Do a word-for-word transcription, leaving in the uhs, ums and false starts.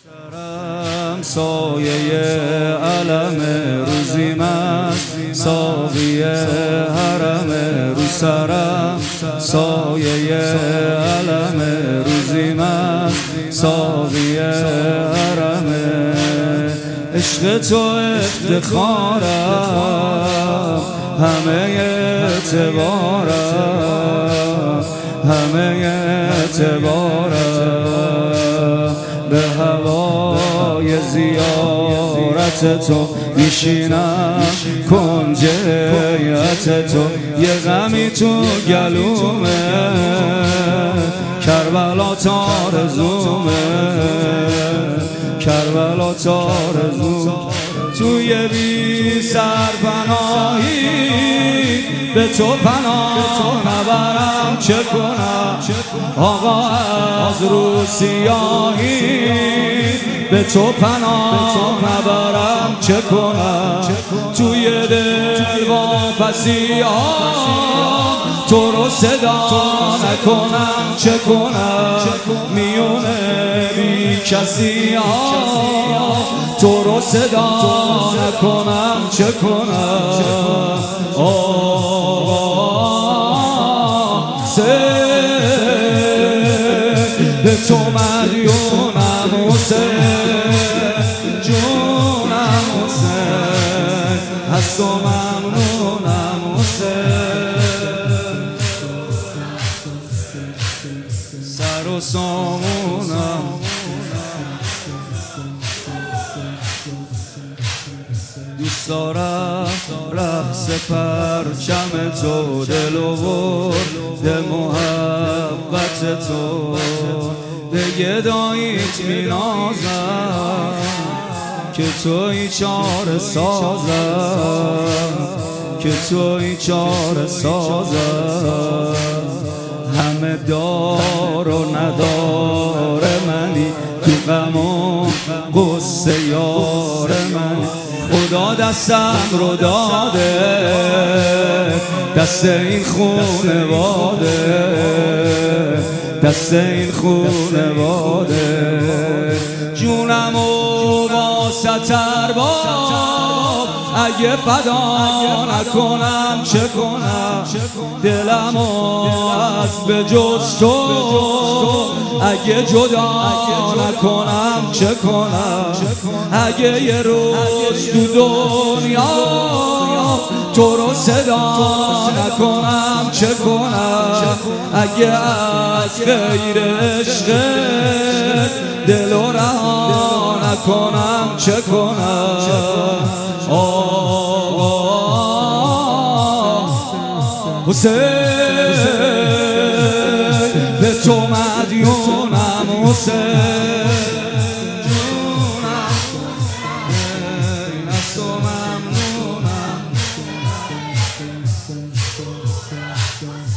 سرم سایه علم روزی من ساقی حرم رو سرم سایه علم روزی من ساقی حرم عشق تو افتخارم همه اعتبارم همه اعتبارم به هوای زیارت تو میشینم کنجیت تو یه غمی تو گلومه کربلا تارزومه کربلا تارزوم توی بی سرپناهی به تو پناه نبرم چه کنم آقا از رو سیاهی به تو پناه نبرم چه کنم توی دل واپسی ها تو رو صدا نکنم چه کنم میونه بی کسی ها تو رو صدا نکنم چه کنم آه به تو مدیونم حسین جونم حسین از تو ممنونم حسین سر و سامونم دوست دارم رقص پرچم تو دل و برد محبت تو به گداییت می نازم که توی چاره سازم که توی چاره سازم همه دار و ندار منی تو غم و قصه یار منی خدا دستم رو داده دست این خونواده دست این خونواده جونم و واسط ارباب اگه فدا نکنم چه کنم دلم از به جز تو اگه جدا نکنم چه کنم اگه یه روز تو دنیا تو رو صدا نکنم چه کنم اگه از غیر عشق دل رو رها نکنم چه کنم آه حسین به تو مدیونم حسین جونم از تو ممنونم